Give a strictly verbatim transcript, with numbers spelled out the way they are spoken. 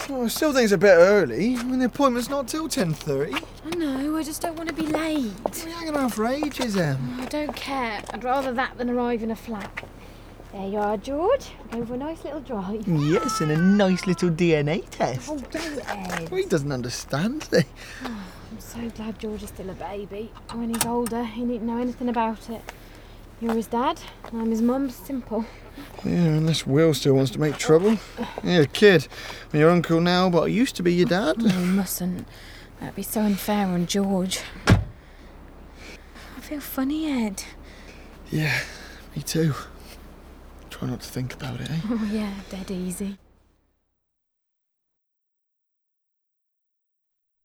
Well, I still think it's a bit early. I mean, the appointment's not till ten thirty. I know, I just don't want to be late. We're hanging around for ages, Em. I don't care. I'd rather that than arrive in a flat. There you are, George. We're going for a nice little drive. Yes, and a nice little D N A test. Oh, don't, Ed. Well, he doesn't understand, does he? Oh, I'm so glad George is still a baby. When he's older, he needn't know anything about it. You're his dad, and I'm his mum. Simple. Yeah, unless Will still wants to make trouble. Yeah, kid. I'm your uncle now, but I used to be your dad. No, you mustn't. That'd be so unfair on George. I feel funny, Ed. Yeah, me too. Try not to think about it, eh? Oh, yeah, dead easy.